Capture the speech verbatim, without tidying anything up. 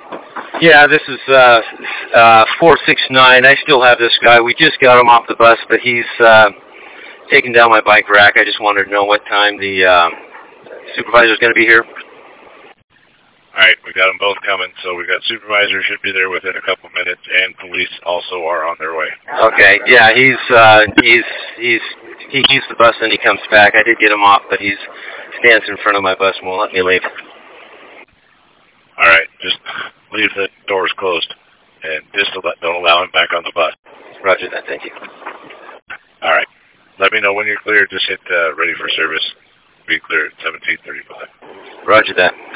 Yeah, this is uh, uh, four six nine. I still have this guy. We just got him off the bus, but he's uh, taking down my bike rack. I just wanted to know what time the uh, supervisor's going to be here. All right, we got them both coming, so we got supervisor should be there within a couple minutes, and police also are on their way. Okay, yeah, he's uh, he's he's he keeps the bus and he comes back. I did get him off, but he's stands in front of my bus and won't let me leave. All right, just leave the doors closed, and just don't allow him back on the bus. Roger that. Thank you. All right, let me know when you're clear. Just hit uh, ready for service. Be clear at seventeen thirty-five. Roger that.